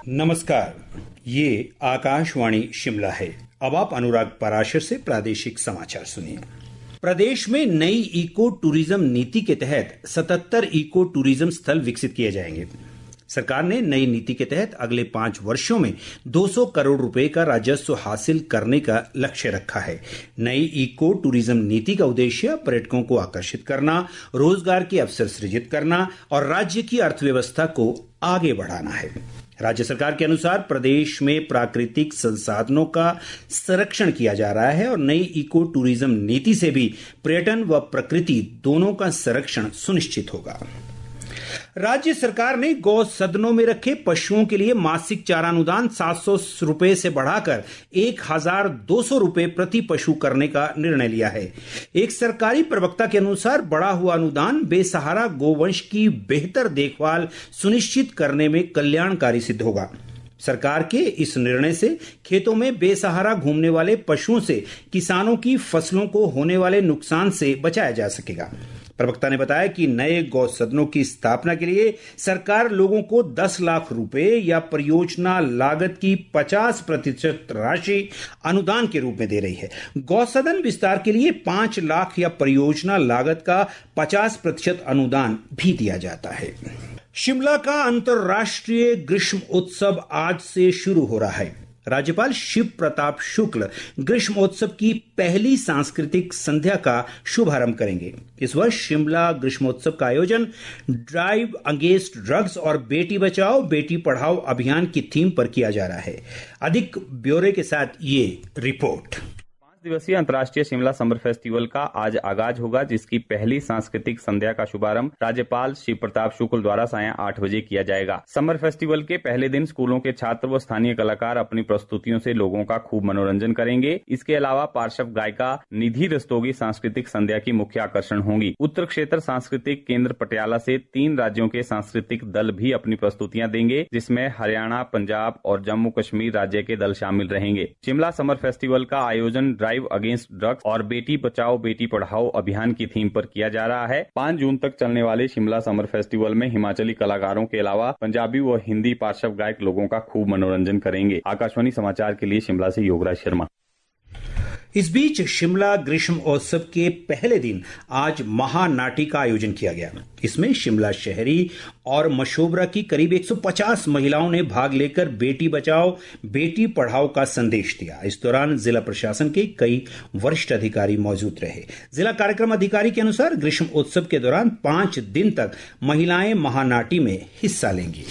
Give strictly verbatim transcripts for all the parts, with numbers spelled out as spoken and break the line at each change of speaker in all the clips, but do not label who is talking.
नमस्कार, ये आकाशवाणी शिमला है। अब आप अनुराग पराशर से प्रादेशिक समाचार सुनिए। प्रदेश में नई इको टूरिज्म नीति के तहत सतहत्तर इको टूरिज्म स्थल विकसित किए जाएंगे। सरकार ने नई नीति के तहत अगले पांच वर्षों में दो सौ करोड़ रुपए का राजस्व हासिल करने का लक्ष्य रखा है। नई इको टूरिज्म नीति का उद्देश्य पर्यटकों को आकर्षित करना, रोजगार के अवसर सृजित करना और राज्य की अर्थव्यवस्था को आगे बढ़ाना है। राज्य सरकार के अनुसार प्रदेश में प्राकृतिक संसाधनों का संरक्षण किया जा रहा है और नई इको टूरिज्म नीति से भी पर्यटन व प्रकृति दोनों का संरक्षण सुनिश्चित होगा। राज्य सरकार ने गौ सदनों में रखे पशुओं के लिए मासिक चारा अनुदान सात सौ रुपए से बढ़ाकर एक हजार दो सौ रुपए प्रति पशु करने का निर्णय लिया है। एक सरकारी प्रवक्ता के अनुसार बढ़ा हुआ अनुदान बेसहारा गोवंश की बेहतर देखभाल सुनिश्चित करने में कल्याणकारी सिद्ध होगा। सरकार के इस निर्णय से खेतों में बेसहारा घूमने वाले पशुओं से किसानों की फसलों को होने वाले नुकसान से बचाया जा सकेगा। प्रवक्ता ने बताया कि नए गौ सदनों की स्थापना के लिए सरकार लोगों को दस लाख रुपए या परियोजना लागत की पचास प्रतिशत राशि अनुदान के रूप में दे रही है। गौ सदन विस्तार के लिए पांच लाख या परियोजना लागत का पचास प्रतिशत अनुदान भी दिया जाता है। शिमला का अंतर्राष्ट्रीय ग्रीष्म उत्सव आज से शुरू हो रहा है। राज्यपाल शिव प्रताप शुक्ल ग्रीष्मोत्सव की पहली सांस्कृतिक संध्या का शुभारंभ करेंगे। इस वर्ष शिमला ग्रीष्मोत्सव का आयोजन ड्राइव अगेंस्ट ड्रग्स और बेटी बचाओ बेटी पढ़ाओ अभियान की थीम पर किया जा रहा है। अधिक ब्यौरे के साथ ये रिपोर्ट।
दिवसीय अंतर्राष्ट्रीय शिमला समर फेस्टिवल का आज आगाज होगा, जिसकी पहली सांस्कृतिक संध्या का शुभारंभ राज्यपाल शिव प्रताप शुक्ल द्वारा सायं आठ बजे किया जाएगा। समर फेस्टिवल के पहले दिन स्कूलों के छात्र व स्थानीय कलाकार अपनी प्रस्तुतियों से लोगों का खूब मनोरंजन करेंगे। इसके अलावा पार्श्व गायिका निधि रस्तोगी सांस्कृतिक संध्या की मुख्य आकर्षण होंगी। उत्तर क्षेत्र सांस्कृतिक केंद्र पटियाला से तीन राज्यों के सांस्कृतिक दल भी अपनी प्रस्तुतियां देंगे, जिसमें हरियाणा, पंजाब और जम्मू कश्मीर राज्य के दल शामिल रहेंगे। शिमला समर फेस्टिवल का आयोजन ड्राइव अगेंस्ट ड्रग्स और बेटी बचाओ बेटी पढ़ाओ अभियान की थीम पर किया जा रहा है। पाँच जून तक चलने वाले शिमला समर फेस्टिवल में हिमाचली कलाकारों के अलावा पंजाबी व हिंदी पार्श्व गायक लोगों का खूब मनोरंजन करेंगे। आकाशवाणी समाचार के लिए शिमला से योगराज शर्मा।
इस बीच शिमला ग्रीष्मोत्सव के पहले दिन आज महानाटी का आयोजन किया गया। इसमें शिमला शहरी और मशोबरा की करीब एक सौ पचास महिलाओं ने भाग लेकर बेटी बचाओ बेटी पढ़ाओ का संदेश दिया। इस दौरान जिला प्रशासन के कई वरिष्ठ अधिकारी मौजूद रहे। जिला कार्यक्रम अधिकारी के अनुसार ग्रीष्मोत्सव के दौरान पांच दिन तक महिलाएं महानाटी में हिस्सा लेंगी।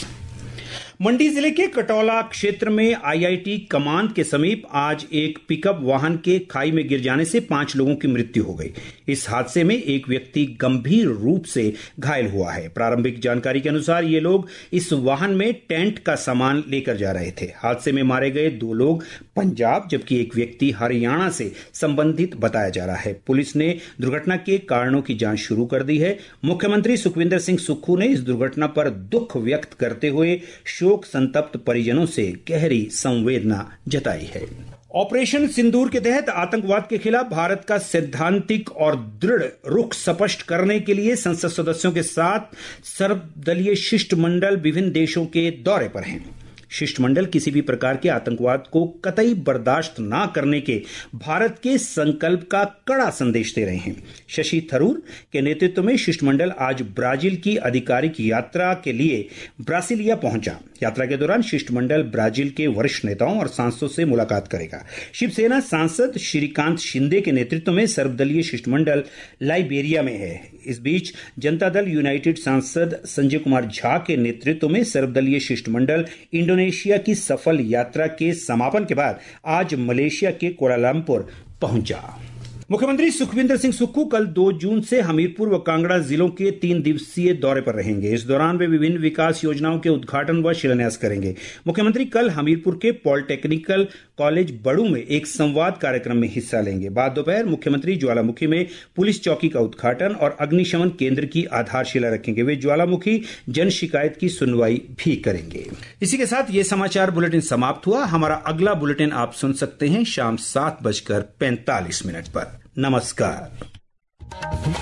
मंडी जिले के कटौला क्षेत्र में आईआईटी कमांद के समीप आज एक पिकअप वाहन के खाई में गिर जाने से पांच लोगों की मृत्यु हो गई। इस हादसे में एक व्यक्ति गंभीर रूप से घायल हुआ है। प्रारंभिक जानकारी के अनुसार ये लोग इस वाहन में टेंट का सामान लेकर जा रहे थे। हादसे में मारे गए दो लोग पंजाब जबकि एक व्यक्ति हरियाणा से संबंधित बताया जा रहा है। पुलिस ने दुर्घटना के कारणों की जांच शुरू कर दी है। मुख्यमंत्री सुखविंदर सिंह सुक्खू ने इस दुर्घटना पर दुख व्यक्त करते हुए शोक संतप्त परिजनों से गहरी संवेदना जताई है। ऑपरेशन सिंदूर के तहत आतंकवाद के खिलाफ भारत का सैद्धांतिक और दृढ़ रुख स्पष्ट करने के लिए संसद सदस्यों के साथ सर्वदलीय शिष्टमंडल विभिन्न देशों के दौरे पर हैं। शिष्टमंडल किसी भी प्रकार के आतंकवाद को कतई बर्दाश्त न करने के भारत के संकल्प का कड़ा संदेश दे रहे हैं। शशि थरूर के नेतृत्व में शिष्टमंडल आज ब्राजील की आधिकारिक यात्रा के लिए ब्रासिलिया पहुंचा। यात्रा के दौरान शिष्टमंडल ब्राजील के वरिष्ठ नेताओं और सांसदों से मुलाकात करेगा। शिवसेना सांसद श्रीकांत शिंदे के नेतृत्व में सर्वदलीय शिष्टमंडल लाइबेरिया में है। इस बीच जनता दल यूनाइटेड सांसद संजय कुमार झा के नेतृत्व में सर्वदलीय शिष्टमंडल इंडोनेशिया की सफल यात्रा के समापन के बाद आज मलेशिया के कोलालंपुर पहुंचा। मुख्यमंत्री सुखविंदर सिंह सुक्खू कल दो जून से हमीरपुर व कांगड़ा जिलों के तीन दिवसीय दौरे पर रहेंगे। इस दौरान वे विभिन्न विकास योजनाओं के उद्घाटन व शिलान्यास करेंगे। मुख्यमंत्री कल हमीरपुर के पॉलिटेक्निकल कॉलेज बड़ू में एक संवाद कार्यक्रम में हिस्सा लेंगे। बाद दोपहर मुख्यमंत्री ज्वालामुखी में पुलिस चौकी का उद्घाटन और अग्निशमन केंद्र की आधारशिला रखेंगे। वे ज्वालामुखी जन शिकायत की सुनवाई भी करेंगे। इसी के साथ ये समाचार बुलेटिन समाप्त हुआ। हमारा अगला बुलेटिन आप सुन सकते हैं शाम सात बजकर पैंतालीस मिनट पर। नमस्कार।